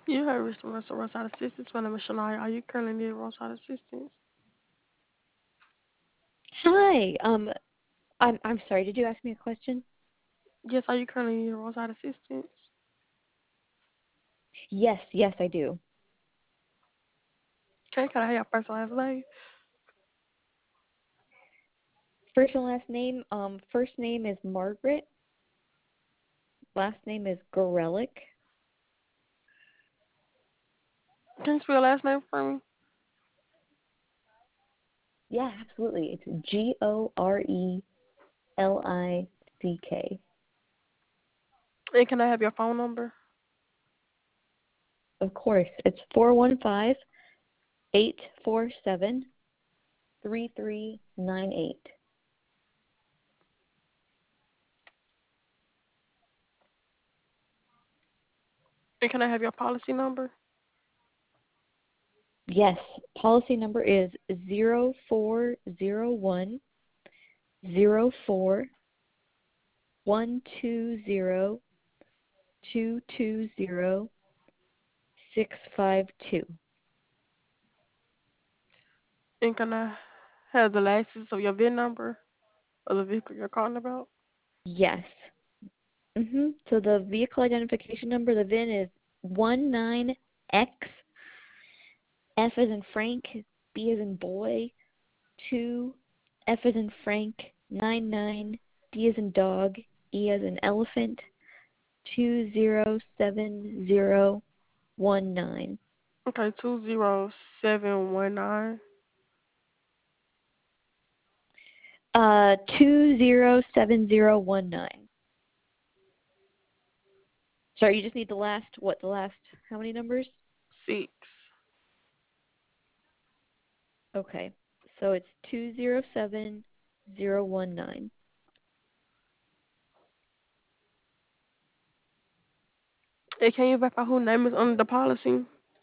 You have reached the roadside assistance. My name is Shania. Are you currently needing roadside assistance? Hi. I'm sorry. Did you ask me a question? Yes, are you currently needing roadside assistance? Yes, yes, I do. Okay, can I have your first and last name? First and last name. First name is Margaret. Last name is Gorelick. Can you spell your last name for me? Yeah, absolutely. It's Gorelick. And can I have your phone number? Of course, it's 415-847-3398. And can I have your policy number? Yes, policy number is 040104120652. And can I have the last digits of your VIN number of the vehicle you're calling about? Yes. So the vehicle identification number, the VIN is 19X, F as in Frank, B as in boy, 2, F as in Frank, 99, D as in dog, E as in elephant, 207019. Okay, 20719. 207019. Sorry, you just need the last, how many numbers? 6. Okay. So it's 207019. And can you verify whose name is under the policy?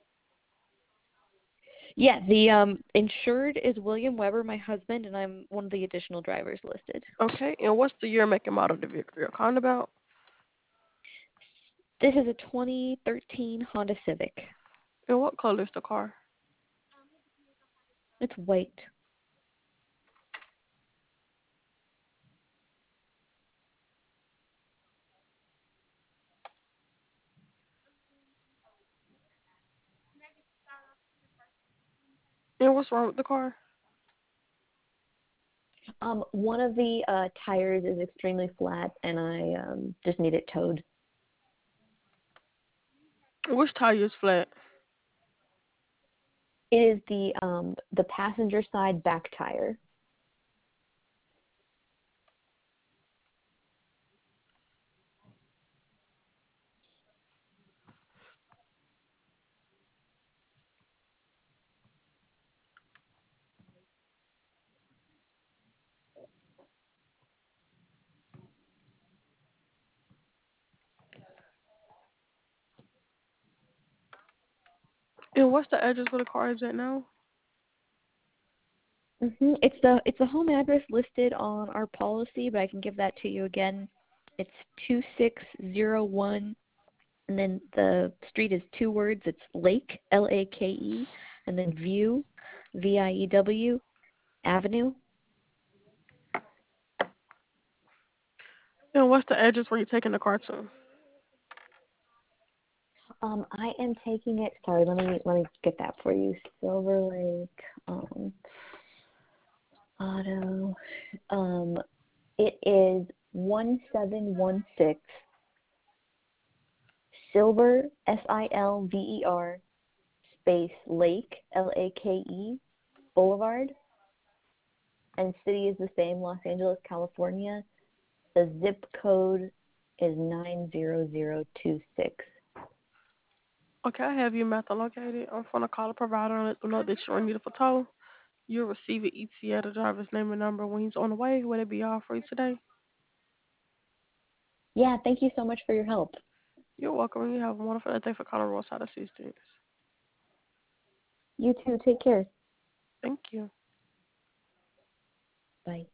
Yeah, the insured is William Weber, my husband, and I'm one of the additional drivers listed. Okay, and what's the year, make, and model of the vehicle you're calling about? This is a 2013 Honda Civic. And what color is the car? It's white. And what's wrong with the car? One of the tires is extremely flat, and I just need it towed. Which tire is flat? It is the passenger side back tire. And what's the address where the car is at now? It's the home address listed on our policy, but I can give that to you again. It's 2601, and then the street is two words. It's Lake, Lake, and then View, View, Avenue. And what's the address where you're taking the car to? I am taking it. Sorry, let me get that for you. Silver Lake, Auto. Um, it is 1716 Silver, Silver, space Lake, Lake, Boulevard, and city is the same, Los Angeles, California. The zip code is 90026. Okay, I have your method located. I'm going to call the provider and let them know that you're in need of a tow. You'll receive an ETA, the driver's name and number when he's on the way. Will it be all free today? Yeah, thank you so much for your help. You're welcome. You have a wonderful day. Thanks for calling Roadside Assistance. You too. Take care. Thank you. Bye.